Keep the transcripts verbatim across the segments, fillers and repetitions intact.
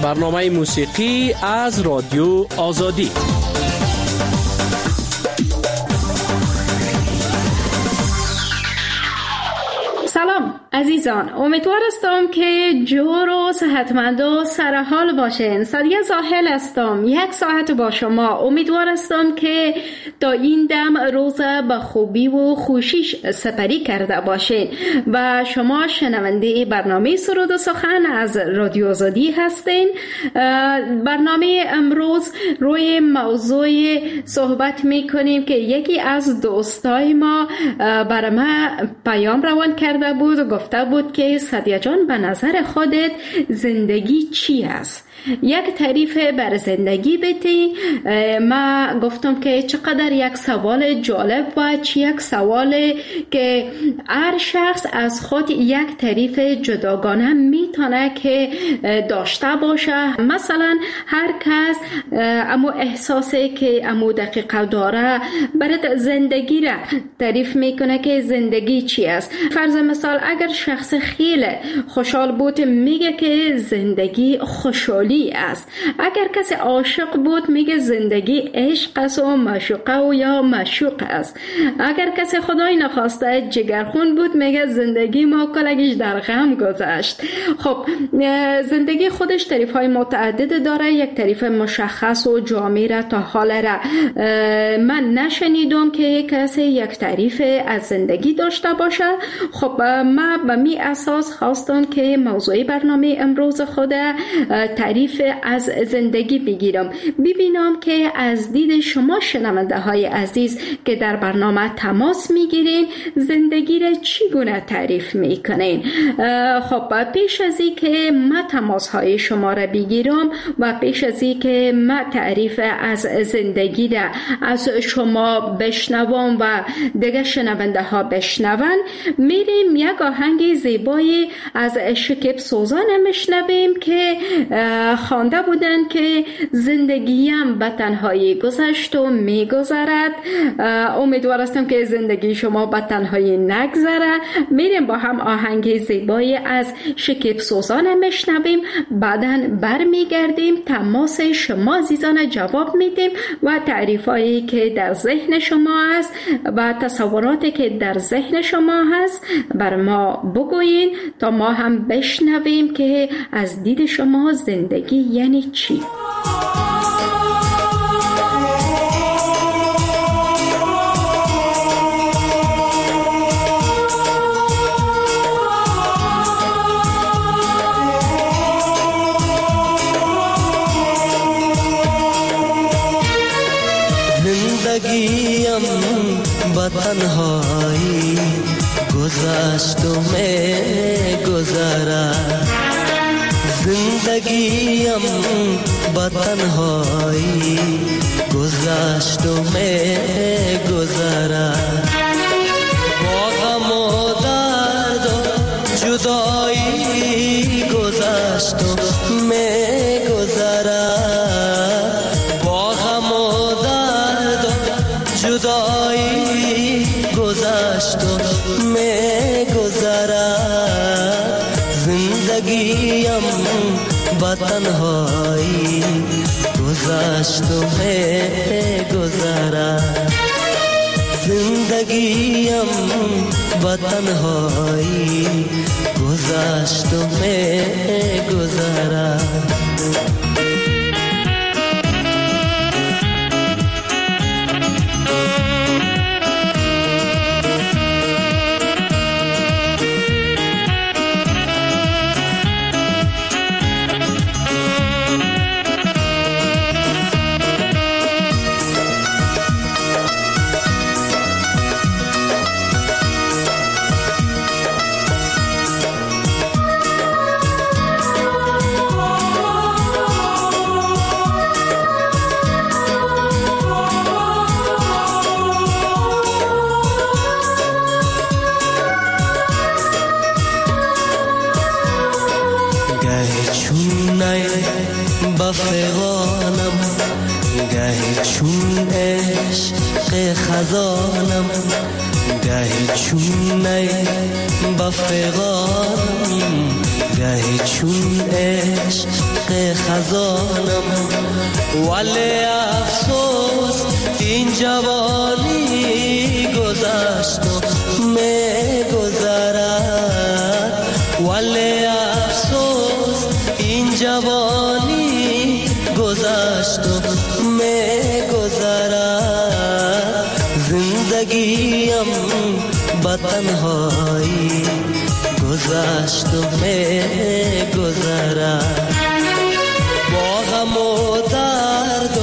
برنامه موسیقی از رادیو آزادی. سلام عزیزان، امیدوار هستم که جور و صحتمند و سرحال باشین. سادیه زاهل هستم، یک ساعت با شما. امیدوار هستم که تا این دم روز به خوبی و خوشیش سپری کرده باشین و شما شنونده برنامه سرود و سخن از رادیو آزادی هستین. برنامه امروز روی موضوع صحبت میکنیم که یکی از دوستای ما برای ما پیام روان کرده بود و گفته بود که سادیه جان، به نظر خودت زندگی چی است؟ یک تعریف بر زندگی بده. ما گفتم که چقدر یک سوال جالب و یک سوال که هر شخص از خود یک تعریف جداگانه میتونه که داشته باشه. مثلا هر کس امو احساسه که امو دقیقه داره برای زندگی را تعریف میکنه که زندگی چی است. فرض مثال اگر شخص خیلی خوشحال بود میگه که زندگی خوشحالی است. اگر کسی عاشق بود میگه زندگی عشق است و معشوقه و یا معشوق است. اگر کسی خدای نخواسته جگرخون بود میگه زندگی ما کلگیش در غم گذشت. خب زندگی خودش تعریف های متعدد داره. یک تعریف مشخص و جامع را تا حال را من نشنیدم که کسی یک تعریف از زندگی داشته باشه. خب ما به می اساس خواستم که موضوع برنامه امروز خود تعریف از زندگی بگیرم، ببینم که از دید شما شنونده های عزیز که در برنامه تماس میگیرین زندگی را چگونه تعریف میکنین. خب پیش از این که ما تماس های شما را بگیرم و پیش از این که ما تعریف از زندگی را از شما بشنوم و دیگه شنونده ها بشنون، میریم یک آهنگ زیبایی از شکیب سوزان میشنویم که خوانده بودن که زندگیم به تنهایی گذشت و میگذرد. امیدوار هستم که زندگی شما به تنهایی نگذره. میریم با هم آهنگ زیبایی از شکیب سوزان میشنویم، بعداً برمیگردیم تماس شما عزیزان جواب میدیم و تعریفایی که در ذهن شما هست و تصوراتی که در ذهن شما هست بر ما بگوین تا ما هم بشنویم که از دید شما زندگی یعنی چی؟ زندگیم با تنهایی گذشت و می گذرد. زندگیم با تنهایی گذشت و می گذرد. با غم و درد و جدایی گذشت و می گذرد. با غم و درد و جدایی گذشت و می گذرد. زندگیم با تنهایی گذشت و می گذرد. زندگیم با تنهایی گذشت و می گذرد. بفغانم گهی چون عشق خزانم، گهی چون نی بفغانم گهی چون عشق عشق خزانم، ولی افسوس این جوانی گذشت و می گذرد، ولی افسوس این جوانی گذشت و می گذرد. زندگیم با تنهایی گذشت و می گذرد، با غم و درد و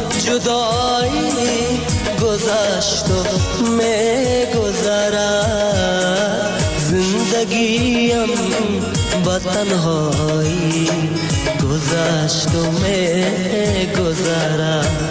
جدایی گذشت و می گذرد. زندگیم با تنهایی گذشت و می گذرد.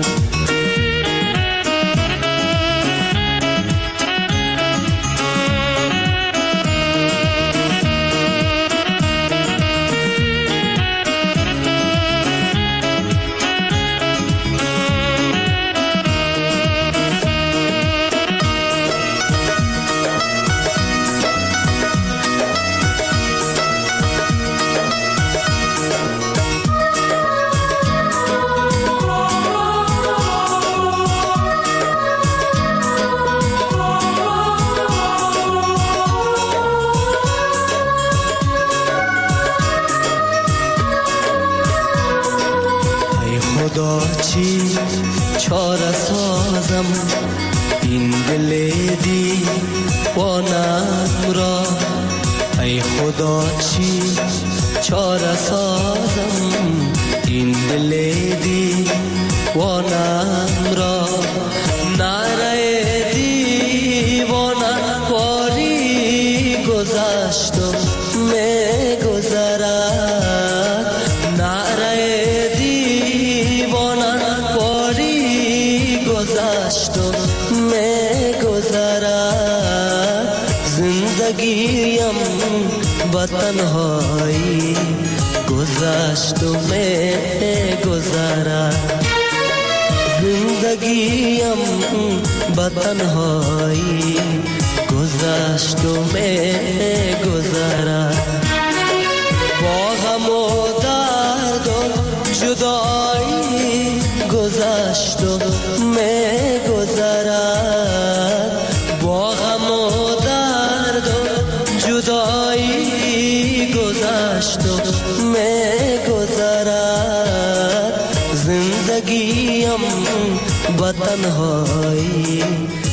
چی چاره سازم این دل دیوانم را، ای خدا چی چاره سازم این دل دیوانم را. نره دیوانم باری گذشت و می گذرد، نره گذشت و می گذرد. زندگیم با تنهایی گذشت و می گذرد. زندگیم با تنهایی گذشت و می گذرد، با غم و درد و جدایی گذشت و می گذرد، با غم و درد و جدایی گذشت و می گذرد. زندگیم با تنهایی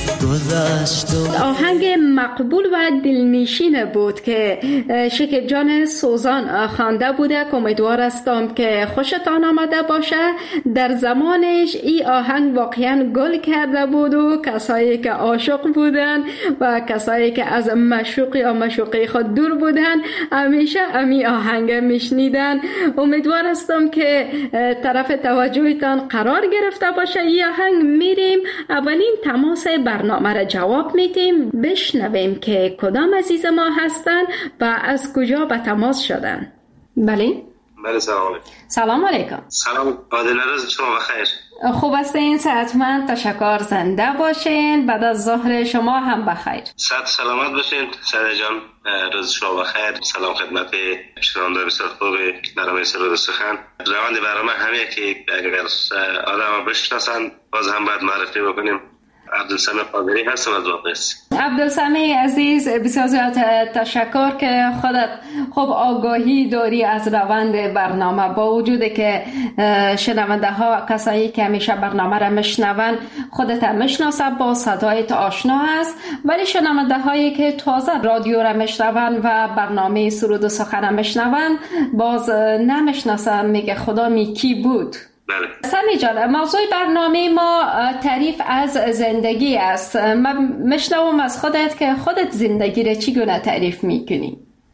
گذشت. آهنگ مقبول و دلنشین بود که شکیب جان سوزان خوانده بوده. امیدوار هستم که خوشتان آمده باشه. در زمانش این آهنگ واقعا گل کرده بود و کسایی که عاشق بودن و کسایی که از معشوقی یا معشوقه خود دور بودن همیشه امی آهنگ میشنیدن. امیدوار هستم که طرف توجهتان قرار گرفته باشه. این آهنگ میریم اولین تماس برنامه را جواب میدیم، بشنویم که کدام عزیز ما هستن و از کجا به تماس شدن. بله بله سلام علیکم. سلام علیکم. سلام عادل، روز شما بخیر. خوب هستین؟ صحتمند؟ تشکر. زنده باشین. بعد از ظهر شما هم بخیر. صحت سلامت باشین سعید جان. روز شما بخیر. سلام خدمت شنوندگان بسیار خوب برنامه سرود سخن. روند برنامه همه که اگر آدم بشناسن باز هم باید معرفی بکنیم. عبدالسمیع قادری هستم از واقعیت. عبدالسمیع عزیز بسیار زیاد تشکر که خودت خوب آگاهی داری از روند برنامه، با وجود که شنونده ها کسایی که همیشه برنامه را میشنون خودت میشناسه، با صدایت آشنا است، ولی شنونده هایی که تازه رادیو را میشنون و برنامه سرود و سخن میشنون باز نمیشناسن، میگه خدا می کی بود. بله. سمیع جان، موضوع برنامه ما تعریف از زندگی است. من میشنوم از خودت که خودت زندگی را چگونه تعریف میکنی؟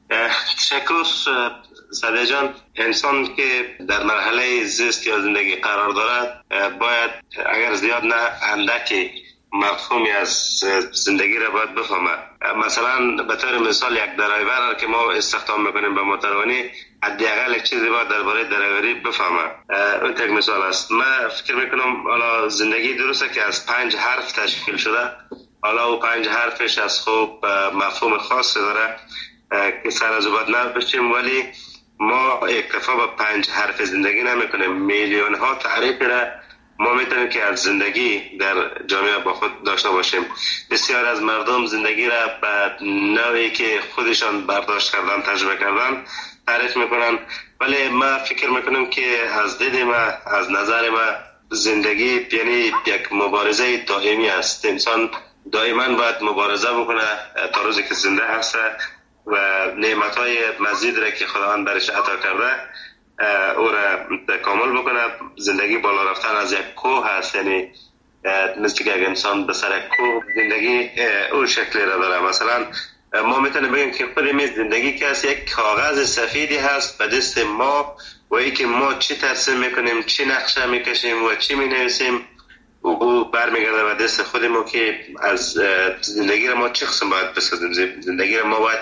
تشکر سعید جان. انسان که در مرحله زیست یا زندگی قرار دارد باید اگر زیاد نه اندکی مفهومی از زندگی را باید بفهمه. مثلا به طور مثال یک درایور که ما استخدام میکنیم به موتروانی حداقل یک چیزی باید درباره درایوری بفهمه. اون یک مثال است. من فکر میکنم حالا زندگی درسته که از پنج حرف تشکیل شده، حالا او پنج حرفش از خوب مفهوم خاصی داره که سر از بعد نبشیم، ولی ما اکتفا به پنج حرف زندگی نمیکنیم، میلیون ها تعریف را ما میتونیم که از زندگی در جامعه با خود داشته باشیم. بسیار از مردم زندگی را به نوعی که خودشان برداشت کردن، تجربه کردن تعریف میکنن، ولی ما فکر میکنم که از دید ما، از نظر ما، زندگی یعنی یک مبارزه دائمی است. انسان دائما باید مبارزه بکنه تا روزی که زنده هست و نعمتهای مزید را که خداوند برش عطا کرده او را تکامل بکنه. زندگی بالا رفتن از یک کوه هست، یعنی مثل که اگر انسان به سر کوه زندگی اون شکلی را داره. مثلا ما میتونیم بگیم که خود می زندگی که هست یک کاغذ سفیدی هست به دست ما و ای که ما چی ترسیم میکنیم، چی نقشه میکشیم و چی مینویسیم او برمیگرده به دست خود ما که از زندگی را ما چه قسم باید بسازیم. زندگی را ما باید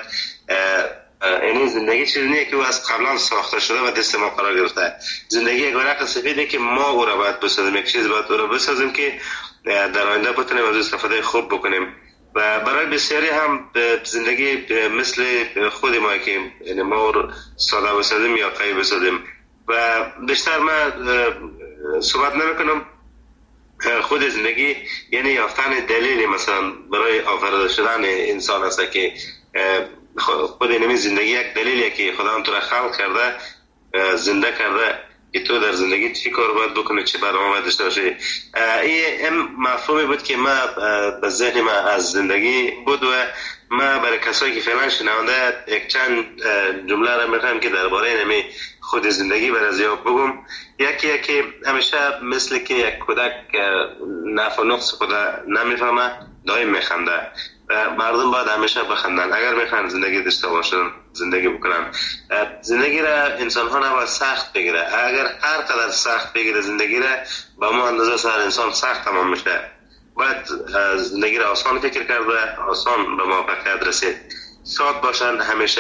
یعنی زندگی چیزی نیست که او از قبلا ساخته شده و دست ما قرار گرفته. زندگی یک ورق سفیده که ما او را باید بسازیم، یک چیز باید او را بسازیم که در آینده بتونیم از استفاده خوب بکنیم. و برای بسیاری هم زندگی مثل خود ما که یعنی ما ساده بسازیم یا قوی بسازیم و بیشتر من صحبت نمیکنم. خود زندگی یعنی یافتن دلیلی مثلا برای آفریده شدن انسان است که خود اینمی زندگی یک دلیلیه که خداوند تو را خلق کرده، زنده کرده که تو در زندگی چی کار باید بکنی، چه برنامه داشته باشی. این مفهومی بود که ما به ذهن ما از زندگی بود و ما برای کسایی که فعلا شنونده یک چند جمله را میخوایم که درباره اینمی خود زندگی برای زیاد بگم. یکی یکی همیشه مثل که یک کودک نفع و نقص خود نمیفهمه دائم میخنده. مردم باید همیشه بخندن اگر میخوان زندگی داشته باشن، زندگی بکنن. زندگی را انسان ها نباید سخت بگیره. اگر هر قدر سخت بگیره زندگی را با ما اندازه سر انسان سخت تمام میشه. باید زندگی را آسان فکر کرده، آسان به موفقیت رسید. شاد باشن همیشه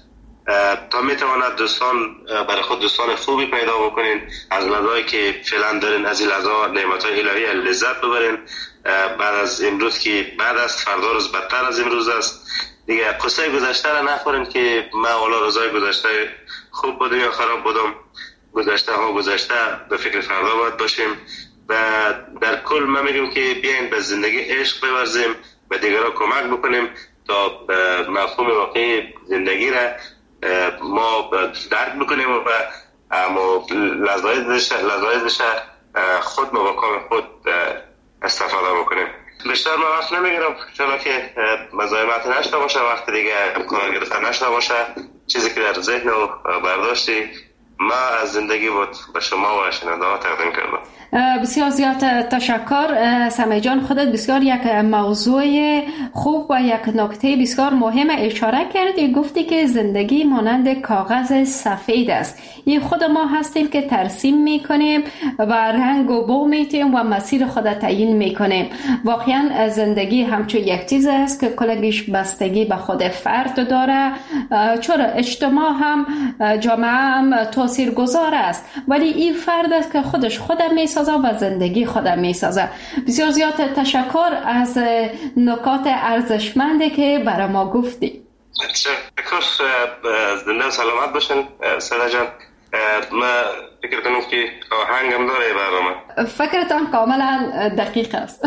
تا میتواند دوستان برای خود دوستان خوبی پیدا بکنین، از لحظه‌ای که فعلا دارین از این لحظه نعمت‌های الهی لذت ببرین. بعد از امروز که بعد از فردا روز بدتر از امروز است دیگه. قصه گذشته را نخورین که ما والا روزای گذشته خوب بودم یا خراب بودم. گذشته ها گذشته، به فکر فردا باید باشیم و در کل ما میگم که بیاین به زندگی عشق بورزیم، به دیگران کمک بکنیم تا مفهوم واقعی زندگی را ما درک بکنیم و اما لذایزش لذایزش خود مواقع خود استفاده بکنیم. بیشتر من وقت نمیگیرم چرا که مزاحمت نشته باشه، وقت دیگه امکان گرفتن نشته باشه. چیزی که در ذهن و برداشتی ما از زندگی بود به شما و شنونده ها تقدیم کردم. بسیار زیاد تشکر سمیع جان. خودت بسیار یک موضوع خوب و یک نکته بسیار مهم اشاره کردی. گفتی که زندگی مانند کاغذ سفید است. این خود ما هستیم که ترسیم میکنیم و رنگ و بو میتیم و مسیر خود تعیین میکنیم. واقعا زندگی همچون یک چیز است که کلگیش بستگی به خود فرد داره، چرا اجتماع هم جامعه هم تاثیرگذار است، ولی این فرد است که خودش خودم میسازه و زندگی خودم میسازه. بسیار زیاد تشکر از نکات ارزشمندی که برای ما گفتی. تشکر. زنده سلامت باشین ساده جان. ما فکر کنم که آهنگم داره برنامه. فکرتان کاملا دقیق است.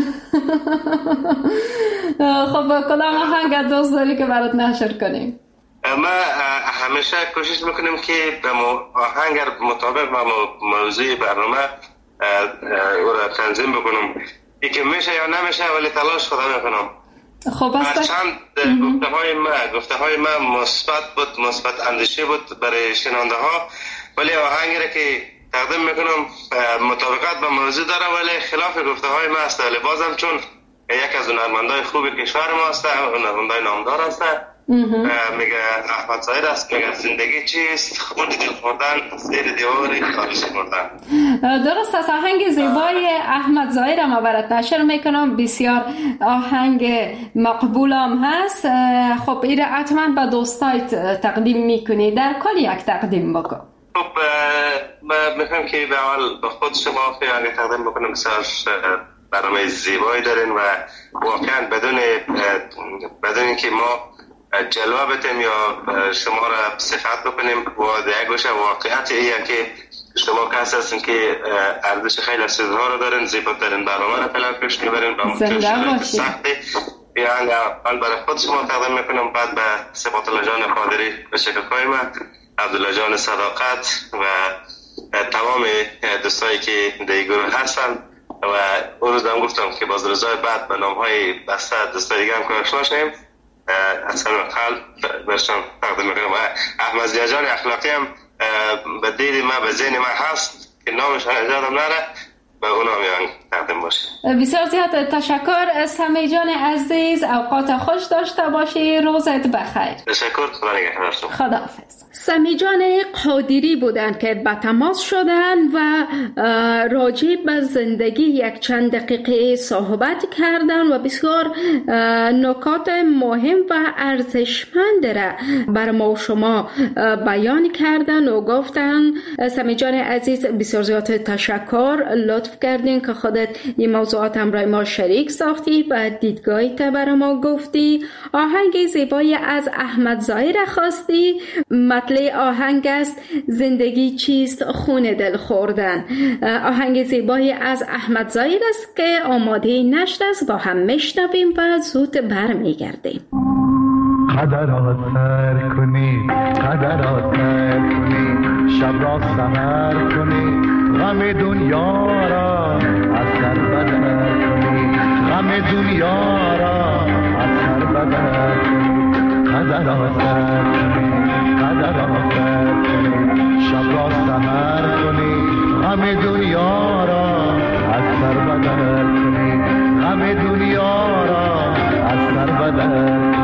خب کدام آهنگ دوست داری که برات نشر کنیم؟ ما همیشه کوشش میکنیم که به آهنگ مطابق با موضوع برنامه او را تنظیم بکنم. ای که میشه یا نمیشه ولی تلاش خودم میکنم. خب است. چند گفته های ما گفته های ما مثبت بود، مثبت اندیشه بود برای شنونده ها، ولی آهنگی را که تقدیم میکنم مطابقت با موضوع داره ولی خلاف گفته های ما است. ولی بازم چون یک از هنرمندای خوب کشور ما است، هنرمندای نامدار است، میگه احمد ظاهر است که زندگی چیست؟ خود دل خوردن زیر دیوار خارش خوردن. درست است. آهنگ زیبای احمد ظاهر ما برات نشر میکنم. بسیار آهنگ مقبولم هست. خب این را حتما به دوستایت تقدیم میکنی. در کل یک تقدیم بکن. خب میخوام که به اول به خود شما خیلی تقدیم بکنم. بسیار برنامه زیبایی دارین و واقعا بدون بدون اینکه ما جلوه بتیم یا شما را صفت بکنیم و یک گوشه واقعیت ایه که شما کس هستین که ارزش خیلی سیزها رو دارین، زیباترین برنامه را فعلا پیش میبرین و ممکن سختی یعنی اول برای خود شما تقدیم میکنم، بعد به سپات الله جان قادری و شکرخواه من، عبدالله جان صداقت و تمام دوستایی که در گروه هستن و اون روز هم گفتم که باز روزهای بعد به نام های بسته دوستای دیگه هم که آشنا شدیم. از همین قلب برشان تقدیم میکنم و احمد ضیا جان اخلاقی هم به دید من به ذهن من هست که نامش یادم نره، به اونا میان تقدیم باشه. بسیار زیاد تشکر سمی جان عزیز، اوقات خوش داشته باشی، روزت بخیر. تشکر، خدا نگهدار شما. خداحافظ. سمی جان قادری بودند که به تماس شدند و راجع به زندگی یک چند دقیقه صحبت کردند و بسیار نکات مهم و ارزشمند را بر ما و شما بیان کردند و گفتند. سمی جان عزیز بسیار زیاد تشکر، لطف کردین که خودت این موضوعات همراه ما شریک ساختی و دیدگاهی تا برای ما گفتی. آهنگ زیبایی از احمد ضایی را خواستی. مطلع آهنگ است زندگی چیست خون دل خوردن. آهنگ زیبایی از احمد ضایی است که آماده نشت است، با هم میشنویم و زود برمیگردیم. قدرات سر کنی، قدرات سر کنی، شب را سحر کنی، غم دنیا را از سر بدر کنی، غم دنیا را از سر بدر کنی. قدرات سر کنی، قدرات سر کنی، شب را سحر کنی، غم دنیا را از سر بدر کنی، غم دنیا را از سر بدر کنی.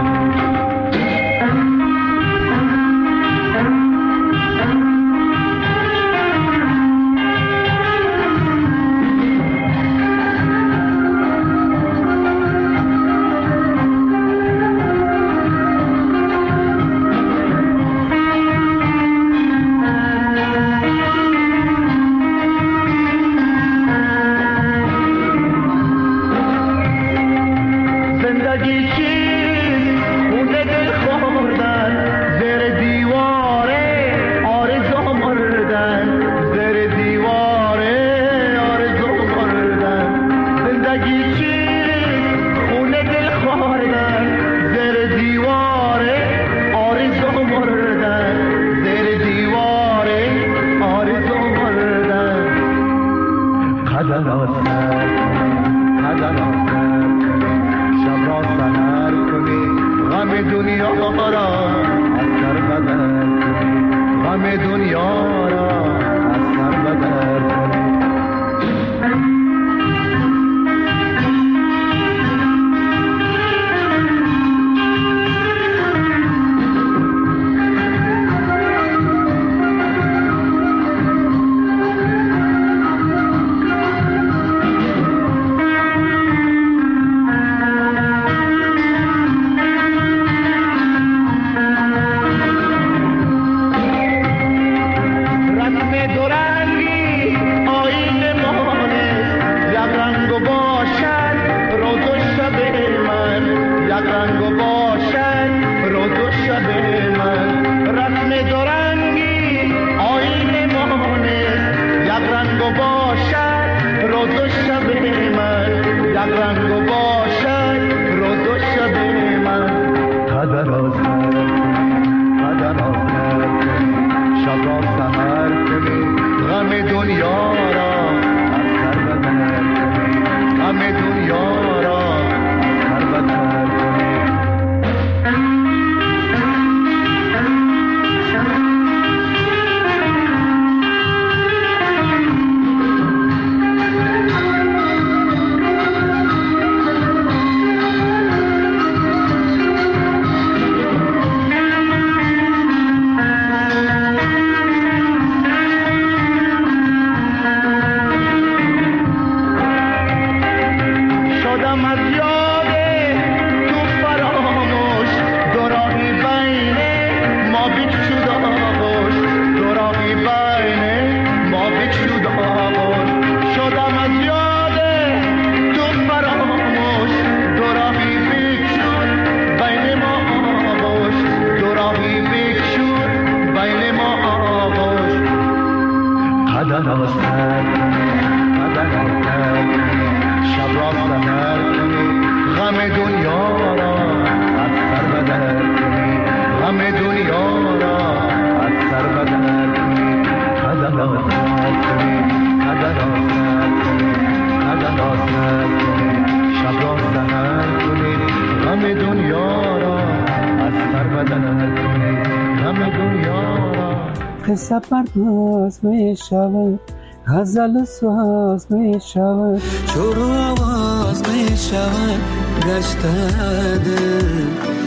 قصه پرداز می شود، غزل ساز می شود، شور و آواز می شود، گشت دل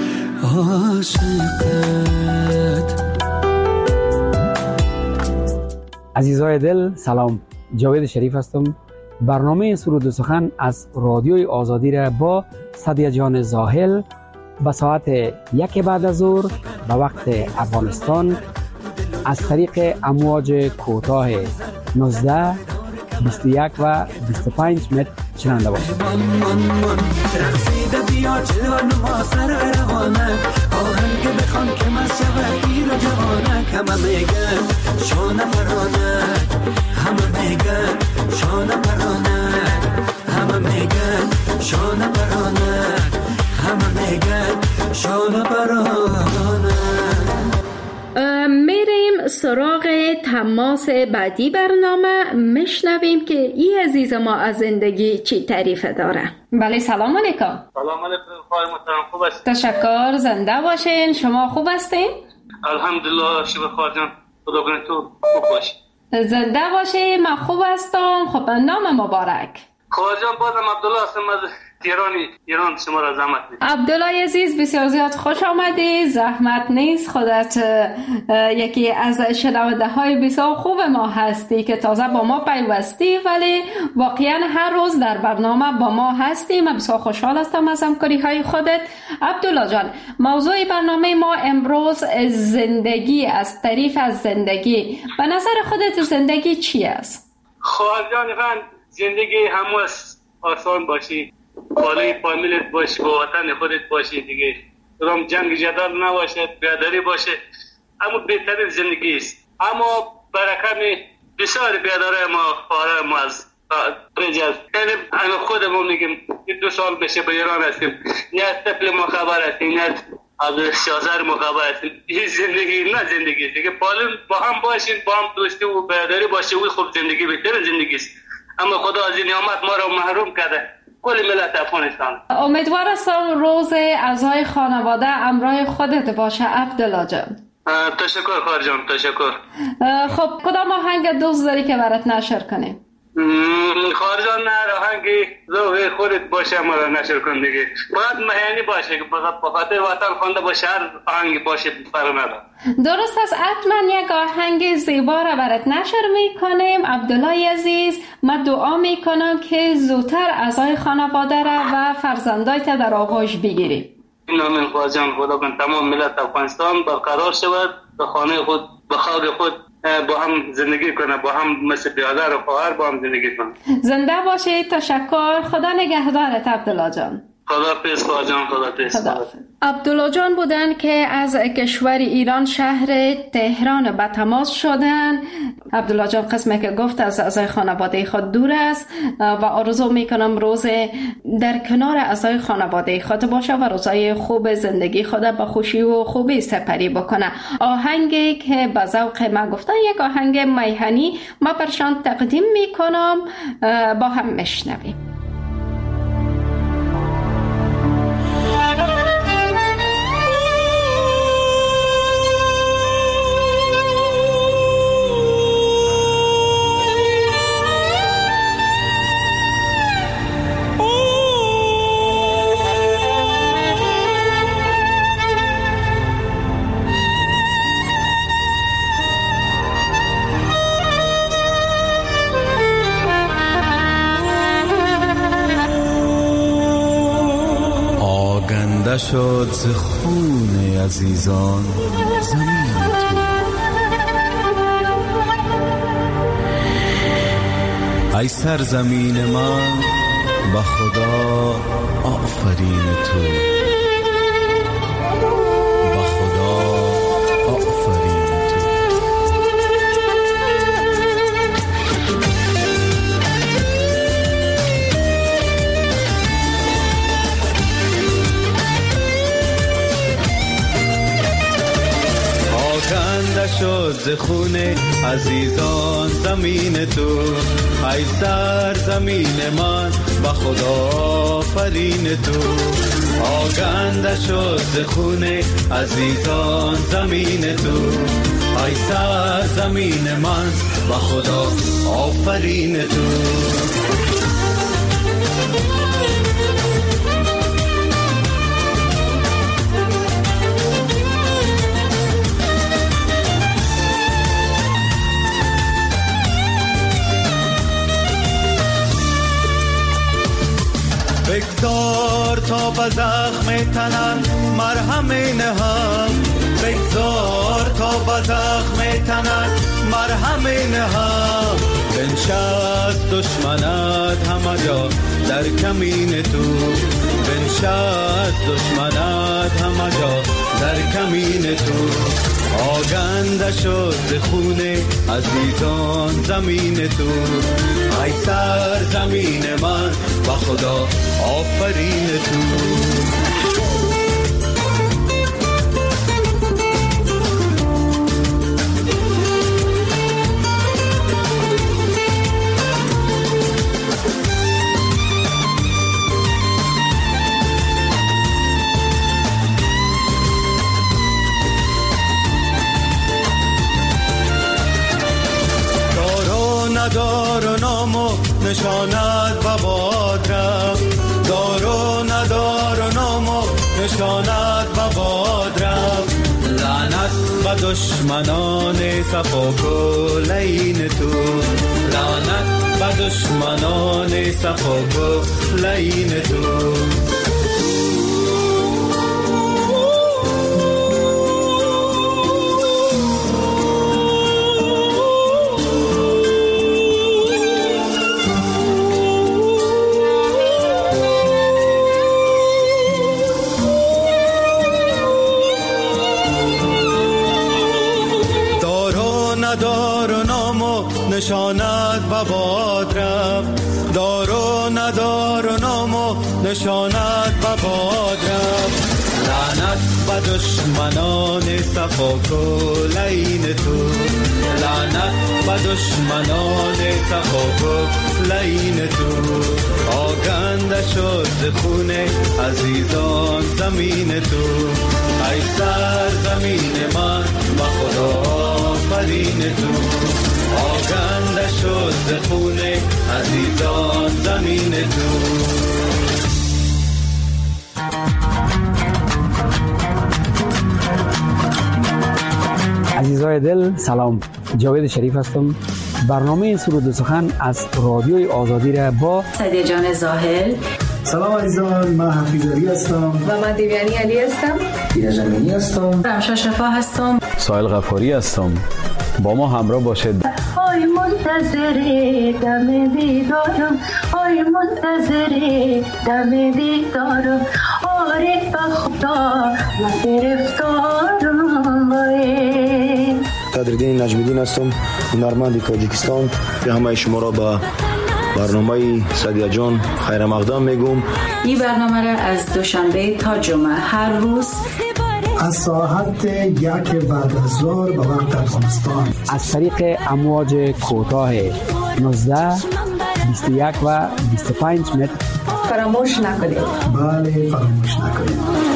عاشقت. عزیزای دل سلام، جاوید شریف هستم. برنامه سرود و سخن از رادیوی آزادی را با سعدیه جان زاهل به ساعت یک بعد از ظهر به وقت افغانستان از طریق امواج کوتاه نوزده، بیست و یک و بیست و پنج متر شنونده باشید. میریم سراغ تماس بعدی برنامه، میشنویم که این عزیز ما از زندگی چی تعریف داره. بله سلام علیکم. سلام علیکم خواهی محترم، خوب هستید؟ تشکر، زنده باشین. شما خوب هستین؟ الحمدلله شکر خواهر جان، خدا کنه تو خوب باشی. زنده باشی. من خوب هستم. خب نام مبارک؟ خواهر جان بازم عبدالله هستم از تهرانی ایران. شما را زحمت نیست. عبدالله عزیز بسیار زیاد خوش آمدی. زحمت نیست، خودت یکی از شنونده های بسیار خوب ما هستی که تازه با ما پیوستی، ولی واقعا هر روز در برنامه با ما هستی. من بسیار خوشحال هستم از همکاری های خودت. عبدالله جان، موضوع برنامه ما امروز زندگی است، تعریف از زندگی. به نظر خودت زندگی چی است؟ خواهر جان زندگی همو آسان باشی، بالای فامیلت باشی، با وطن خودت باشی دیگه، کدام جنگ جدال نباشه، بیاداری باشه، اما بهترین زندگی است. اما برکم بسیار بیاداره ما خواهر ما از رجز، یعنی انا خودمون میگیم دو سال بشه به ایران هستیم، نه طفل ما خبر هستیم، نه از شازر ما خبر هستیم. این زندگی نه زندگی دیگه، با هم باشین، با هم دوستی و بیاداری باشه، وی خوب زندگی بهترین زندگی است. اما خدا از این نعمت ما را محروم کرده، کل ملت افغانستان. امیدوار هستم روز اعضای خانواده همراه خودت باشه عبدالله جان. تشکر خواهر جان، تشکر. خب کدام آهنگ دوست داری که برات نشر کنیم؟ خواهر جان نه آهنگی ذوق خودت باشه ما را نشر کن دیگه، باید مهیانی باشه که فقط به خاطر وطن خوانده باشه، هر آهنگی باشه فرق نداره. درست است، حتما یک آهنگ زیبا را برات نشر میکنیم. عبدالله عزیز، من دعا میکنم که زودتر اعضای خانواده را و فرزندایت در آغوش بگیری. آمین خواهر جان، خدا کن تمام ملت افغانستان برقرار شود، به خانه خود به خاک خود با هم زندگی کنه، با هم مثل برادر و خواهر با هم زندگی کنه. زنده باشید. تشکر. خدا نگهدارت عبدالله جان. خدا پیس خواهر جان، خدا پیس. عبدالله جان بودن که از کشور ایران شهر تهران به تماس شدن. عبدالله جان قسمی که گفت از اعضای خانواده خود دور است و آرزو میکنم روز در کنار اعضای خانواده خود باشه و روزای خوب زندگی خود با خوشی و خوبی سپری بکنه. آهنگی که به ذوق من گفتن یک آهنگ میهنی ما برشان تقدیم میکنم، با هم میشنویم. شد ز خون عزیزان زمین تو، ای سرزمین من به خدا آفرین تو، به خدا آفرین تو. کنده شد ز خون عزیزان زمین تو، ای سرزمین من به خدا آفرین تو. آگنده شد ز خون عزیزان زمین تو، ای سرزمین من به خدا آفرین تو. بگذار تا به زخم تنم مرهم نهم، بگذار تا به زخم تنم مرهم نهم. بنشست دشمنت همه جا در کمین تو، بنشست دشمنت همه جا در کمین تو. آگنده شد ز خون عزیزان زمین تو. ای سرزمین من به خدا آفرین تو. ندار و نام و نشانت به باد رفت، دار و ندار و نام و نشانت به باد رفت. لعنت به دشمنان صفا کلین تو، لعنت به دشمنان صفا کلین تو. نشانت به باد رفت، دار و ندار و نام و نشانت به باد رفت. لعنت به دشمنان صفا کلین تو، لعنت به دشمنان صفا کلین تو. آگنده شد ز خون عزیزان زمین تو. ای سرزمین من به خدا آفرین تو. آگنده شد ز خون عزیزان زمین تو. عزیزای دل سلام، جاوید شریف هستم. برنامه سرود و سخن از رادیوی آزادی را با سعدیه جان زاهل. سلام عزیزان، من حفیظ علی هستم و من دیویانی علی هستم. دیده جمینی هستم. رمشا شفا هستم. سایل غفاری هستم. با ما همراه باشید. آی منتظر دم دیدارم، آی منتظر دم دیدارم، آره به خدا من گرفتارم. قدردین نجمیدین هستم، هنرمند تاجیکستان. به همه شما را به برنامه سعدیه جان خیر مقدم میگم. این برنامه را از دوشنبه تا جمعه هر روز از ساعت یک بعد از ظهر به وقت افغانستان از طریق امواج کوتاه نوزده، بیست و یک و بیست و پنج متر فراموش نکنید. بله فراموش نکنید.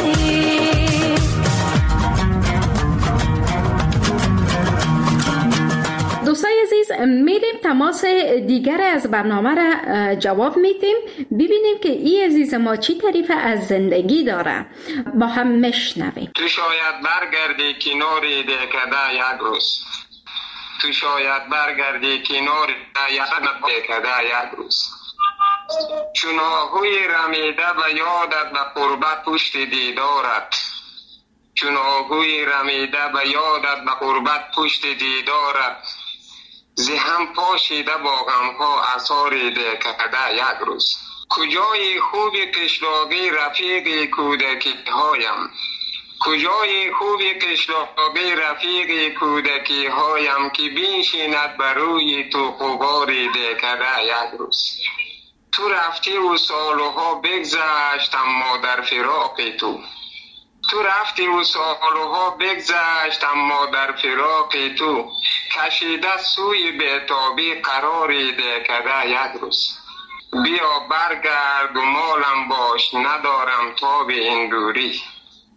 دوستای عزیز، میریم تماس دیگر از برنامه را جواب میدیم، ببینیم که این عزیز ما چی تعریف از زندگی داره. با هم میشنویم. تو شاید برگردی کناری دهکده یک روز، تو شاید برگردی کناری دهکده یک روز. چون آهوی رمیده به یادت به قربت پشت دیدارت، چون آهوی رمیده به یادت به قربت پشت دیدارت. زی هم پاشیده با غمها اثاری دهکده یک روز. کجای خوبی قشلاقی رفیقی کودکی هایم، کجای خوبی قشلاقی رفیقی کودکی هایم، که بینشیند بر روی تو غباری دهکده یک روز. تو رفتی و سالها بگذشت اما در فراق تو، تو رفتی و سالها بگذشت اما در فراق تو. کشیده سوی بیتابی قراری دهکده یک روز. بیا برگرد و مالم باش ندارم تاب این دوری،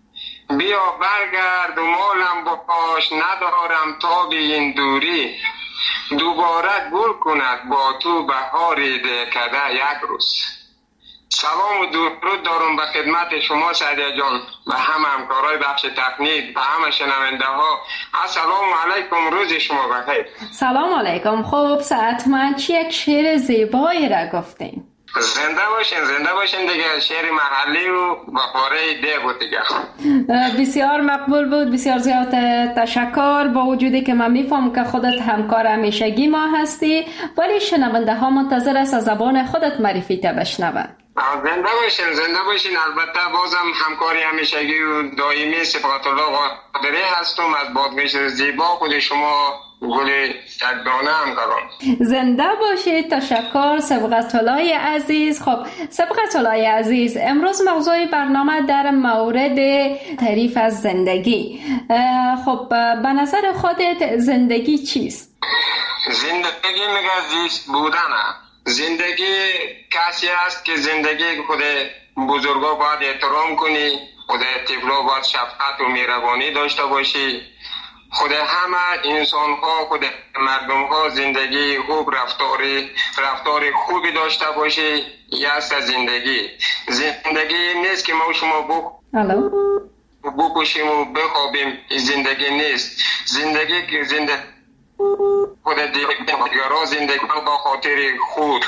بیا برگرد و مالم باش، ندارم تاب این دوری. دوباره گل کند با تو بهاری دهکده یک روز. سلام و درود دارم به خدمت شما سعدیه جان و همه همکارای بخش تکنیک و همه شنونده ها. السلام علیکم، روز شما بخیر. سلام علیکم. خب سعدمند چی یک شعر زیبایی را گفتین؟ زنده باشین زنده باشین دیگه. شعر محلی و بخاره ده بود دیگه. بسیار مقبول بود، بسیار زیاد تشکر. با وجودی که من میفهم که خودت همکار همیشگی ما هستی، ولی شنونده ها منتظر است از زبان خودت معرفی تا بشنوند. زنده باشین زنده باشین. البته بازم همکاری همیشگی و دائمی صفات الله قادری هستم. از بادگیش زیبا خود شما گل یکدانه همکاران. زنده باشید. تشکر سبقت الله عزیز. خب سبقت الله عزیز، امروز موضوع برنامه در مورد تعریف از زندگی. خب به نظر خودت زندگی چیست؟ زندگی میگه زیست بودنه. زندگی کسی است که زندگی خود بزرگا باید احترام کنی، خود طفلا باید شفقت و مهربانی داشته باشی، خود همه انسان ها، خود مردم ها زندگی خوب، رفتاری رفتاری خوبی داشته باشی. یه است زندگی. زندگی نیست که ما شما بخ بکشیم و بخوابیم. زندگی نیست. زندگی که زندگی خود دیگران زندگی با خاطر خود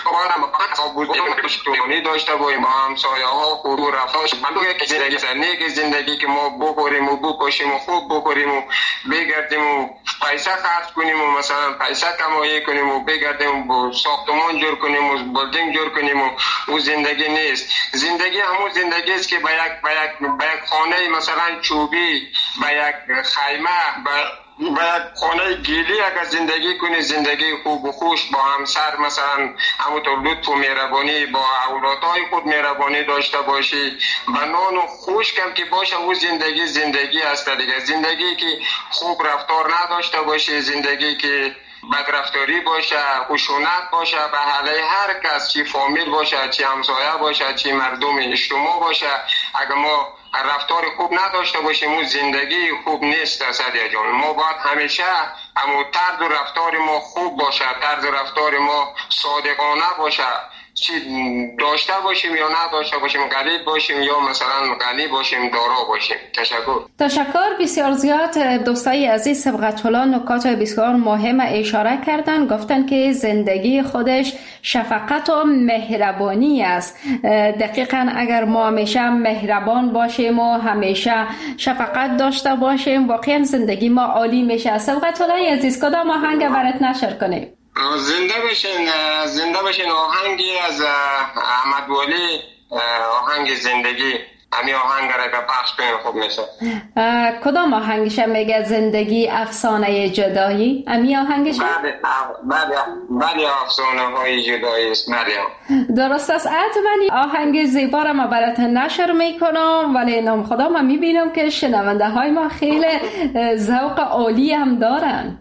باید داشته باشیم، با همسایه ها خود و رفتارش زندگی نیک زندگی که ما بخوریم و بکشیم و خوب بخوریم و بگردیم و پیسه خرج کنیم و مثلا پیسه کمایی کنیم و بگردیم و ساختمان جور کنیم و بلدینگ جور کنیم و او زندگی نیست. زندگی همون زندگی است که به یک به یک به یک خانه مثلا چوبی، به یک خیمه، به باید خانه گیلی اگر زندگی کنی، زندگی خوب و خوش با همسر مثلا همونطور لطف و مهربانی با اولادهای خود مهربانی داشته باشی، و نان و خشکم که باشه، او زندگی زندگی است دیگه. زندگی که خوب رفتار نداشته باشی، زندگی که بدرفتاری باشه، خشونت باشه به حاله هر کس، چی فامیل باشه، چی همسایه باشه، چی مردم اجتماع باشه، اگر ما رفتار خوب نداشته باشیم اون زندگی خوب نیست. سعدیه جان، ما باید همیشه همون طرز و رفتار ما خوب باشه، طرز رفتار ما صادقانه باشه، چی داشته باشیم یا نداشته باشیم، غریب باشیم یا مثلا غنی باشیم، دارا باشیم. تشکر. تشکر بسیار زیاد. دوستای عزیز سبقت الله نکات بسیار مهم اشاره کردن. گفتن که زندگی خودش شفقت و مهربانی است. دقیقاً اگر ما همیشه مهربان باشیم و همیشه شفقت داشته باشیم، واقعا زندگی ما عالی میشه. سبقت الله عزیز، کدام آهنگ برات نشر کنیم؟ زنده باشین زنده باشین. آهنگی از احمد ولی، آهنگ زندگی. همین آهنگ را که پخش کنیم خوب میشه. کدام آهنگش میگه زندگی افسانه جدایی؟ همین آهنگش؟ بله بله بله افسانه های جدایی است. درست است. من آهنگ زیبا را ما برات نشر میکنم، ولی نام خدا من میبینم که شنونده های ما خیلی ذوق عالی هم دارن.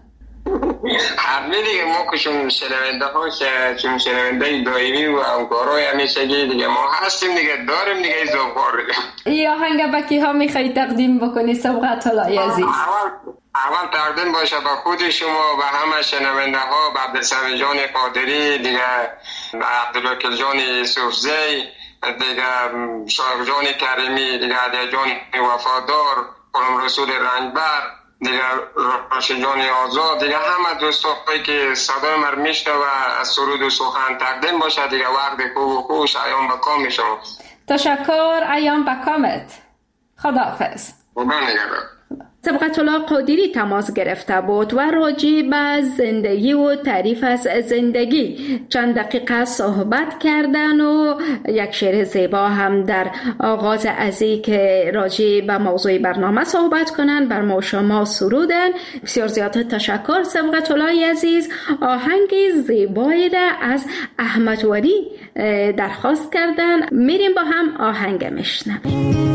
همه دیگه ما که شما شنونده ها چون شنونده دائمی و همکارای همیشگی دیگه ما هستیم دیگه، داریم دیگه ذوق‌ها دیگه. این آهنگ به کی ها میخوای تقدیم بکنی سبقت الله عزیز؟ اول اول تقدیم باشه به خود شما و همه شنونده ها، به عبدالسمید جان قادری دیگه، به عبدالوکیل جان یوسفزی دیگه، شایق جان کریمی دیگه، علی جان وفادار، قلم رسول رنجبر دیگه، راشد جان آزاد دیگه، همه دوستایی که صدای من میشنوه و از سرود و سخن تقدیم باشه دیگه. وقت خوب و خوش، ایام بکام شما. تشکر. ایام بکامت. خداحافظ. خدا نگهدار. سبقت الله قادری تماس گرفته بود و راجع به زندگی و تعریف از زندگی چند دقیقه صحبت کردن و یک شعر زیبا هم در آغاز ازی که راجع به موضوع برنامه صحبت کنن بر ما شما سرودن. بسیار زیاد تشکر سبقت الله عزیز. آهنگ زیبایی را از احمد ولی درخواست کردن. میریم با هم آهنگ میشنویم.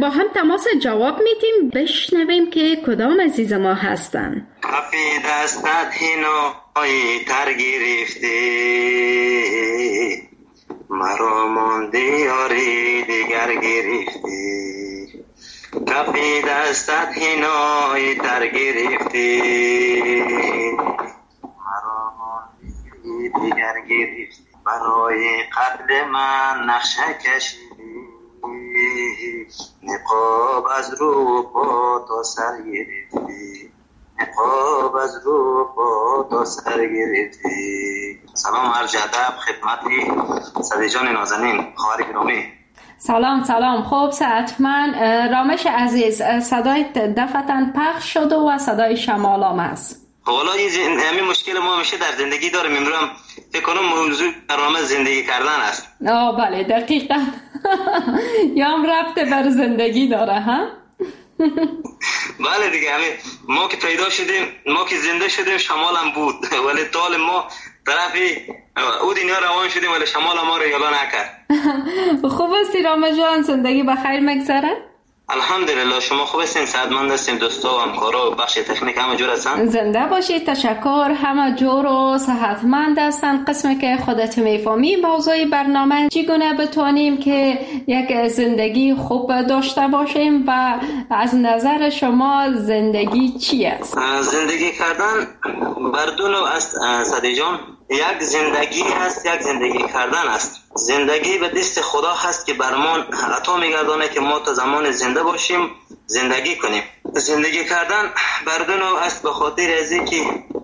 با هم تماس جواب میتیم. بشنویم که کدام عزیز ما هستن. کپی دستت هینایی تر گرفتی، مرا مانده یاری دیگر گرفتی. کپی دستت هینایی تر گرفتی، مرا مانده دیگر گرفتی. برای قتل من نقشه کشیدی، نقاب از رو پا تا سر گرفتی، نقاب از رو پا تا سر گرفتی. سلام عرض ادب خدمت صدی جان نازنین خواهر گرامی. سلام سلام، خوب صحتمند. رامش عزیز، صدای دفتن پخش شده و صدای شمالام است. والا این همین مشکل ما همیشه در زندگی داریم. امروز هم فکر کنم موضوع برنامه زندگی کردن است. آه بله دقیقاً. یا هم ربط بر زندگی داره ها؟ بله دیگه، همین ما که پیدا شدیم، ما که زنده شدیم شمال هم بود، ولی طال ما طرفی او دنیا روان شدیم ولی شمال ما رو یالا نکرد. خوب هستی رامش جان؟ زندگی بخیر مگذره؟ الحمدلله. شما خوب هستین؟ صحتمند هستین؟ دوستا و همکارا و بخش تکنیک همه جور هستن؟ زنده باشید. تشکر. همه جور و صحتمند هستن. قسمی که خودت میفهمی موضوع برنامه چگونه بتونیم که یک زندگی خوب داشته باشیم و از نظر شما زندگی چی است؟ زندگی کردن بر دو نوع است صدی جان. یک زندگی است، یک زندگی کردن است. زندگی به دست خدا هست که برمان عطا میگردانه که ما تا زمان زنده باشیم زندگی کنیم. زندگی کردن بر دو نوع است، به خاطر از اینکه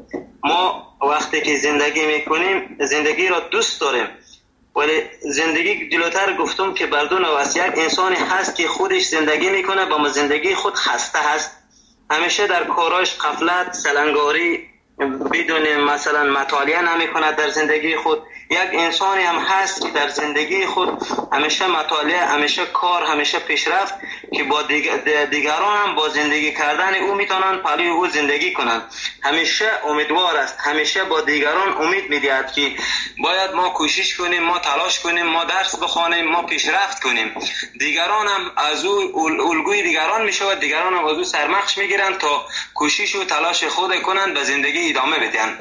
ما وقتی که زندگی میکنیم زندگی را دوست داریم، ولی زندگی جلوتر گفتم که بر دو نوع است. یک انسانی هست که خودش زندگی میکنه با زندگی خود خسته هست، همیشه در کاراش غفلت، سلنگاری، بدون مثلا مطالعه نمی کند در زندگی خود. یک انسانی هم هست که در زندگی خود همیشه مطالعه، همیشه کار، همیشه پیشرفت، که با دیگر دیگران هم با زندگی کردن او میتونن پلوی او زندگی کنند. همیشه امیدوار است، همیشه با دیگران امید میدهد که باید ما کوشش کنیم، ما تلاش کنیم، ما درس بخوانیم، ما پیشرفت کنیم. دیگران هم از او الگوی دیگران میشود، دیگران هم از او سرمخش میگیرند تا کوشش و تلاش خود کنند به زندگی ادامه بدن.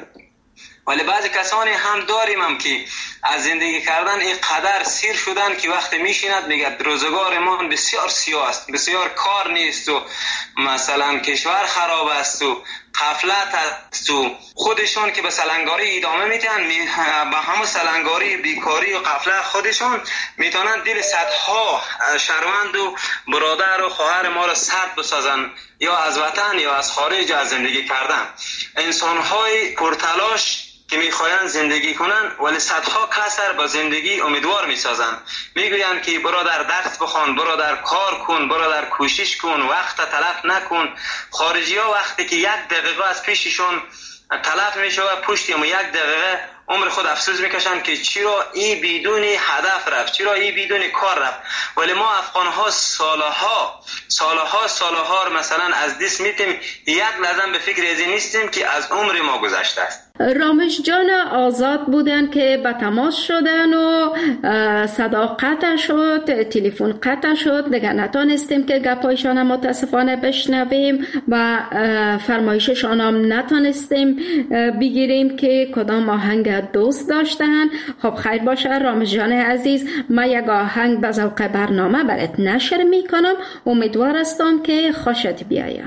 ولی بعضی کسانی هم داریم هم که از زندگی کردن این قدر سیر شدن که وقتی میشیند میگه روزگار ما بسیار سیاه است، بسیار کار نیست و مثلا کشور خراب است و غفلت است و خودشون که به سلنگاری ادامه میدن، با همون سلنگاری، بیکاری و غفلت خودشون میتونن دل صدها شهروند و برادر و خواهر ما رو سرد بسازن، یا از وطن یا از خارج از زندگی کردن. انسان‌های پرتلاش که میخواین زندگی کنن ولی صدها کسر با زندگی امیدوار میسازن، میگوین که برادر درس بخوان، برادر کار کن، برادر کوشش کن، وقت تلف نکن. خارجی ها وقتی که یک دقیقه از پیششون تلف میشه و پشتی هم یک دقیقه عمر خود افسوس میکشن که چرا ای بدون هدف رفت، چرا ای بدون کار رفت. ولی ما افغان ها سالها سالها سالها مثلا از دست میتیم، یک لحظه به فکر ازی نیستیم که از عمر ما گذشته است. رامش جان آزاد بودن که به تماس شدن و صدا قطع شد، تلفن قطع شد، دیگه نتونستیم که گپایشان متاسفانه بشنویم و فرمایششان هم نتونستیم بگیریم که کدام آهنگ دوست داشتن. خب خیر باشه رامش جان عزیز، من یک آهنگ به ذوق برنامه برات نشر میکنم، امیدوار هستم که خوشت بیاید.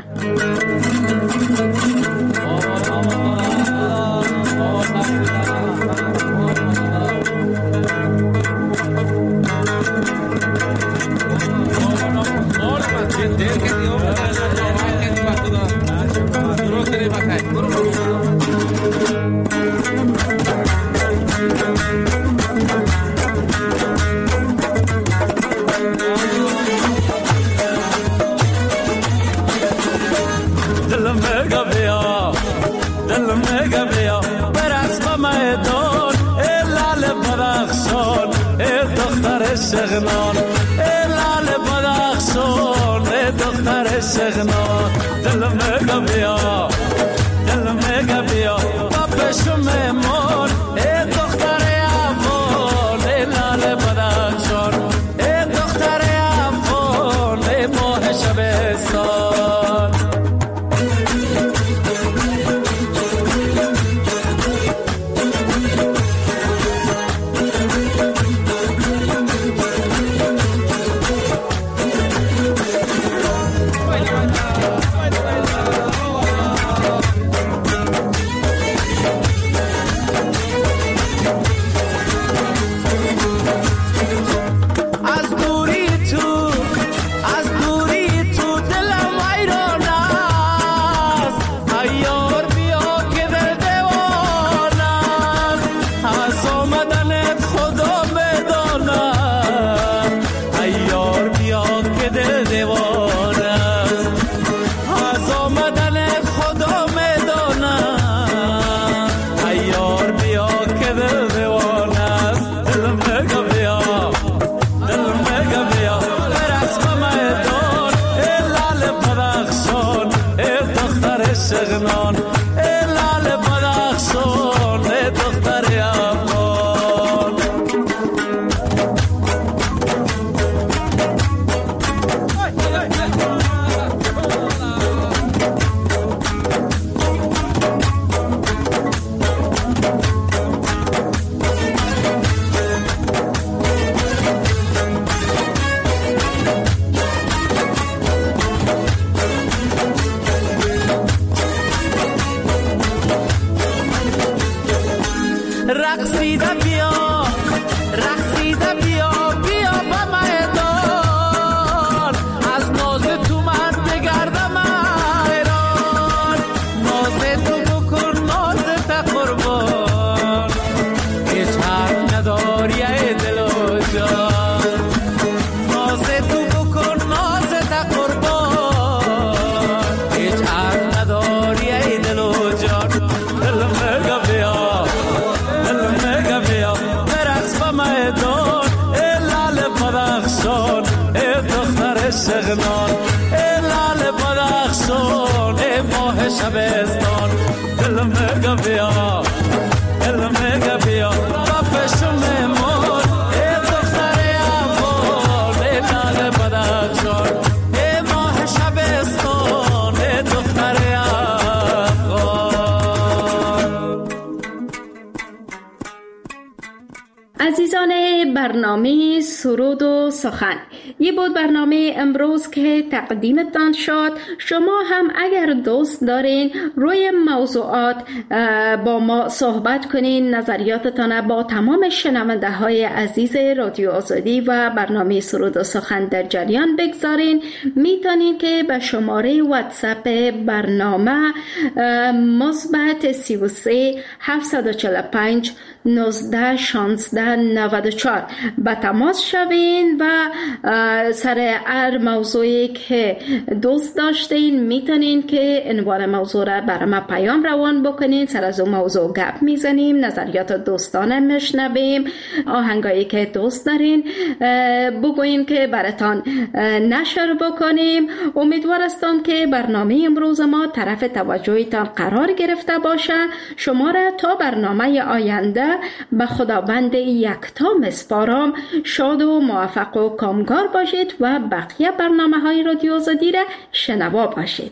سغنان لال بدخشان دختر سغنان دل مگا بیا دل مگا بیا بابشو میمون دختر افغان لال بدخشان دختر افغان شغنان ای لال بدخشان ای دختر افغان. رقصیده بیا رقصیده بیا بیا به میدان از ناز تو من بگردم ایران. ناز تو بکن ناز تا قربان هیچ حرف نداری ای دل و جان. ناز تو بکن ناز تا قربان هیچ حرف نداری ای دل و جان. دلم بگا بیا میدان ای لال بدخشان ای دختر شغنان ای لال بدخشان ای ماه شبستان. دلم بگا بیا دلم بگا بیا با پشم میمون ای دختر افغان ای لال بدخشان ای ماه شبستان ای دختر افغان. عزیزان برنامه سرود و سخن، یه بود برنامه امروز که تقدیمتان شد. شما هم اگر دوست دارین روی موضوعات با ما صحبت کنین، نظریاتتان با تمام شنونده های عزیز رادیو آزادی و برنامه سرود و سخن در جریان بگذارین، میتونین که به شماره واتساپ برنامه مثبت سی و سه هفتصد و چهل و پنج نوزده شانزده نود و چهار به تماس شوین و سر هر موضوعی که دوست داشتین میتونین که عنوان موضوع را برای ما پیام روان بکنین. سر از اون موضوع گپ میزنیم، نظریات دوستانه میشنویم، آهنگایی که دوست دارین بگوین که براتان نشر بکنیم. امیدوار هستم که برنامه امروز ما طرف توجهتان قرار گرفته باشه. شما را تا برنامه آینده به خداوند یکتا مسپارم. شاد و موفق و کامگار باشید و بقیه برنامه های رادیو آزادی را شنوا باشید.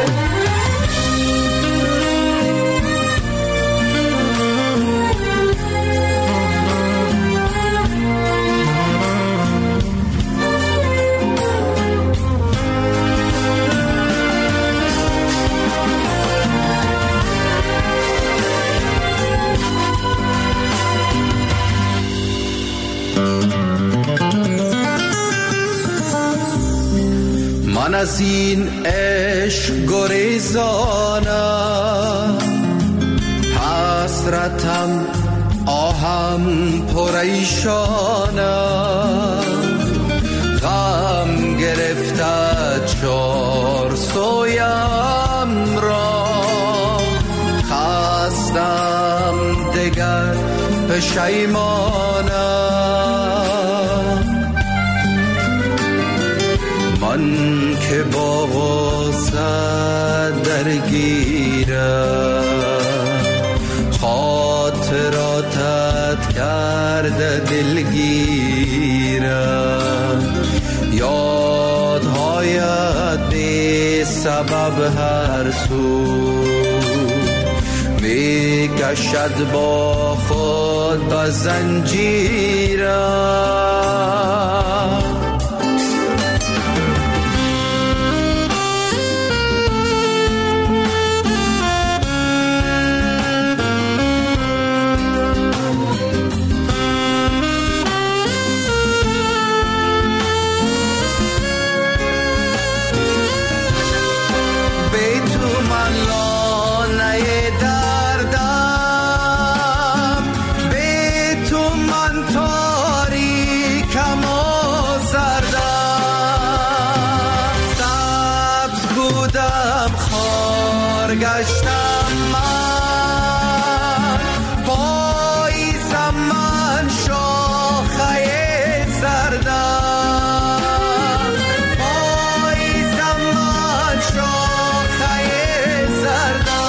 من از این عشق گریزانم، حسرتم آهم پریشانم، غم گرفته چار سویم را، خستم دگر پشیمانم. من که با غصه درگیرم، خاطراتت کرده دلگیرم، یادهایت بی سبب هر سو می کشد با خود به زنجیرم. گشتم من پاییزم، من شاخه زردم، پاییزم من شاخه زردم.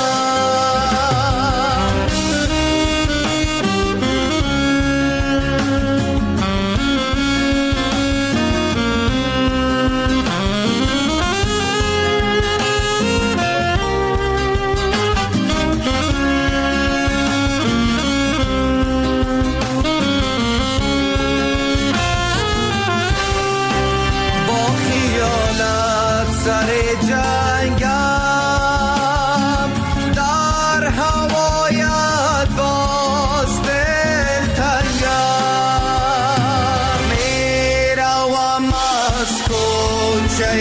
سر جنگم در هوایت باز دل تنگم میروم از کوچه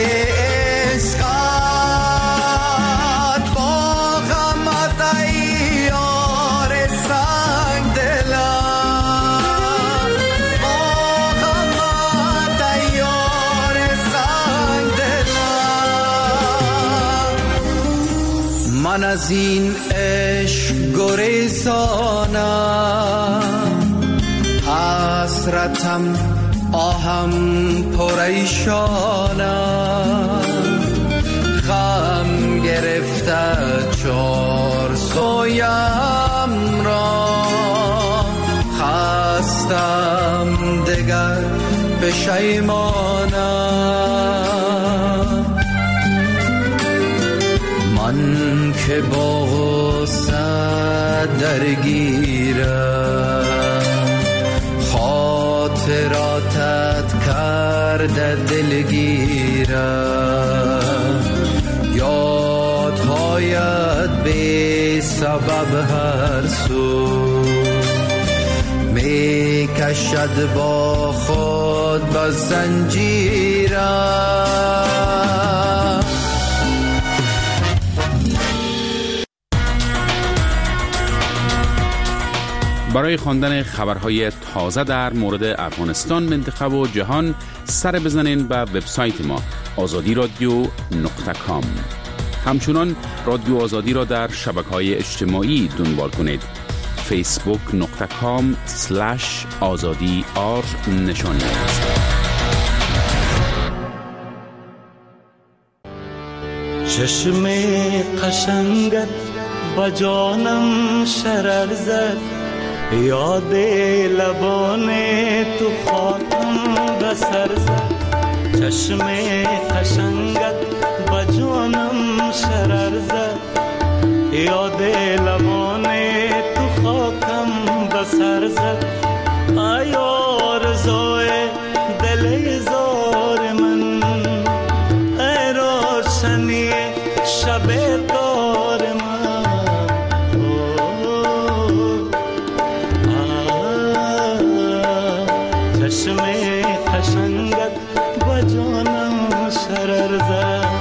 عشقت با غمت ای یار سنگ دلم با غمت ای یار سنگ دلم من از این عشق گریزانم حسرتم آهم پریشانم غم گرفته چار سویم را خستم دگر پشیمانم من که با غصه درگیرم خاطراتت کرده دلگیرم یادهایت بی سبب هر سو می کشد با خود به زنجیرم برای خواندن خبرهای تازه در مورد افغانستان، منطقه و جهان سر بزنین به وبسایت ما آزادی رادیو نقطه کام. همچنان رادیو آزادی را در شبکه‌های اجتماعی دنبال کنید. فیسبوک نقطه کام سلش آزادی آر نشانی است. چشم قشنگت با جانم شرر زد یاد لبان تو خاطم بسر زد چشم قشنگت با جانم شرر زد یاد لبان تو خاکم بسر زد ای آرزوی دل زار من ای روشنی شب دار من چشم قشنگت با جانم شرر زد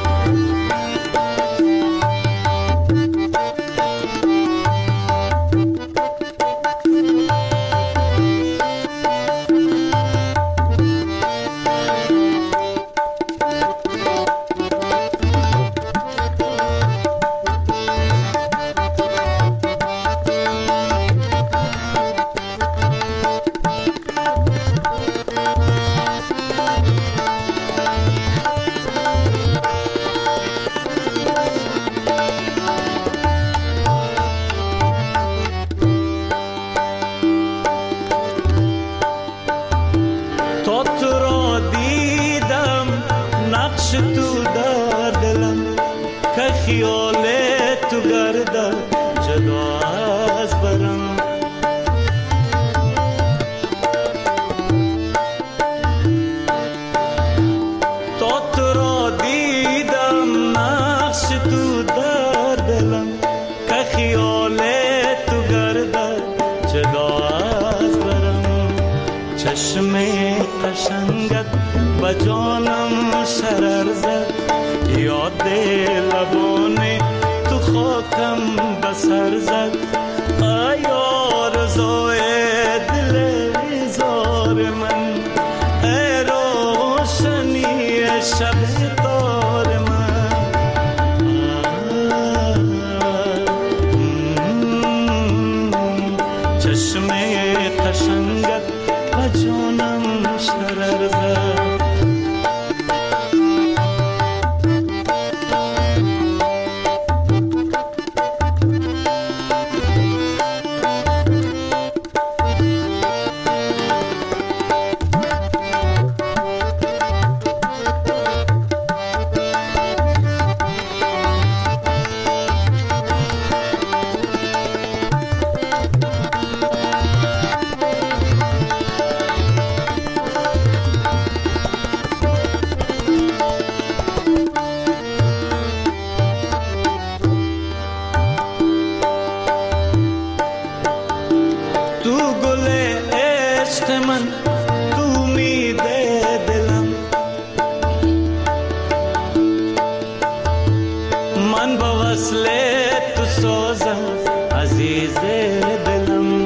وصل تو سازم عزیز دلم.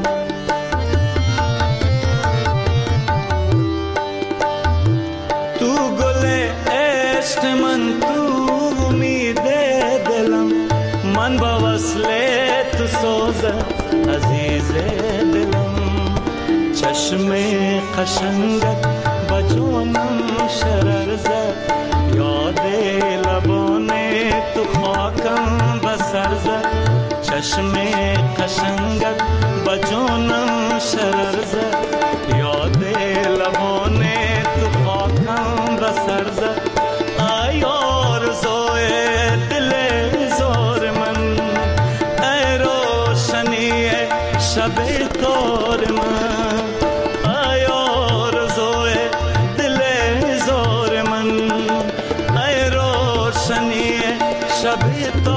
تو گل عشق من، تو امید دلم، من با وصل تو سازم عزیز دلم. چشم قشنگت با جانم شرر زد، یاد لبان تو خاکم بسر زد. چشم قشنگت با جانم شرر زد، یاد لبان تو خاکم بسر زد. ای آرزوی دل زار من، ای روشنی شب تار من، ای آرزوی دل زار من، ای روشنی شب تار